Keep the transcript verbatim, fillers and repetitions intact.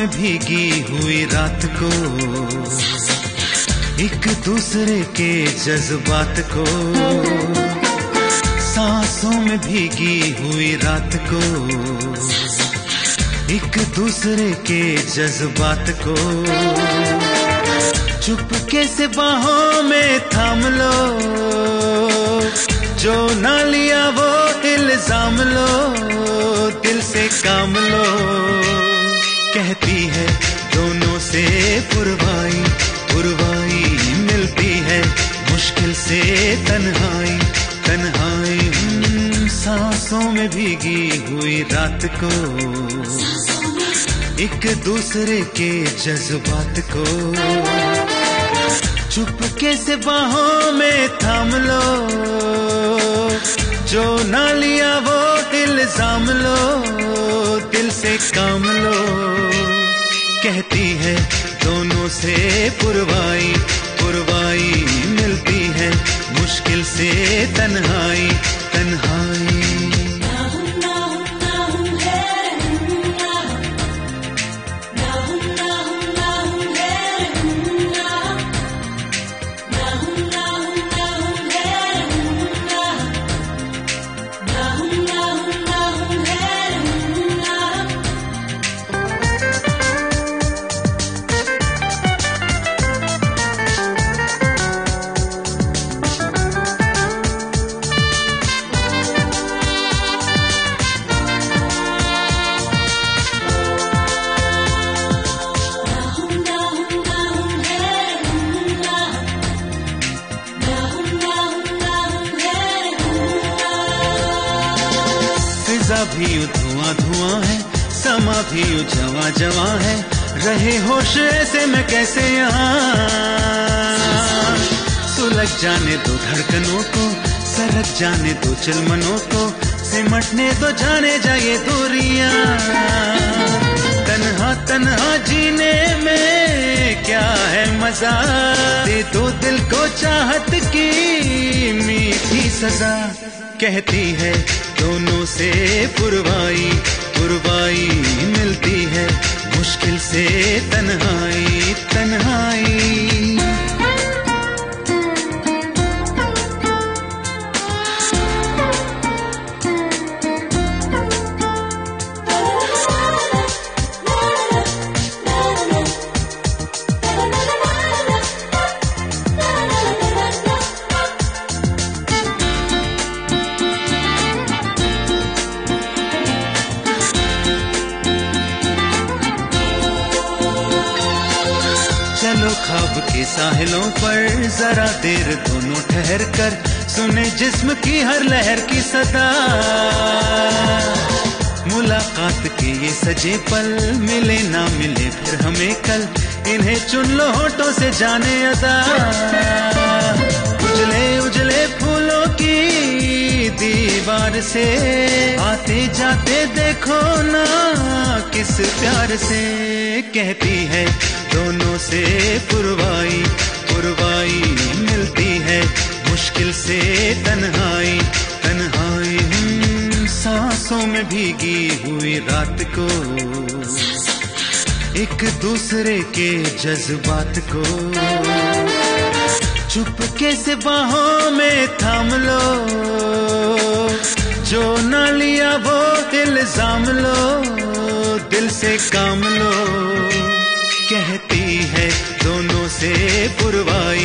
में भीगी हुई रात को, एक दूसरे के जज्बात को, सांसों में भीगी हुई रात को, एक दूसरे के जज्बात को, चुपके से बाहों में थाम लो, जो ना लिया वो इल्जाम लो, दिल से काम लो। कहती है दोनों से पुरवाई पुरवाई, मिलती है मुश्किल से तन्हाई तन्हाई, सांसों में भीगी हुई रात को, एक दूसरे के जज्बात को, चुपके से बाहों में थाम लो, जो ना लिया वो इल्जाम लो, दिल से काम लो। कहती है दोनों से पुरवाई पुरवाई, मिलती है मुश्किल से तन्हाई तन्हाई। फिजा भी यूं धुआं धुआं है, समा भी यूं जवां जवां है, रहे होश ऐसे में कैसे यहाँ। सुलग जाने दो धड़कनों को, सरक जाने दो चिलमनों को, सिमटने तो जाने जाए दूरियां। तन्हा तन्हा जीने में क्या है मजा, दे दो दिल को चाहत की मीठी सजा। कहती है दोनों से पुरवाई पुरवाई, मिलती है मुश्किल से तन्हाई तन्हाई। चलो ख्वाब के साहिलों पर जरा देर दोनों ठहर कर, सुने जिस्म की हर लहर की सदा। मुलाकात के ये सजे पल, मिले ना मिले फिर हमें कल, इन्हें चुन लो होठों से जाने अदा। उजले उजले फूलों की दीवार से, आते जाते देखो ना किस प्यार से। कहती है दोनों से पुरवाई पुरवाई, मिलती है मुश्किल से तन्हाई तन्हाई, सांसों में भीगी हुई रात को, एक दूसरे के जज्बात को, चुपके से बाहों में थाम लो, जो ना लिया वो इल्जाम लो, दिल से काम लो। कहती है दोनों से पुरवाई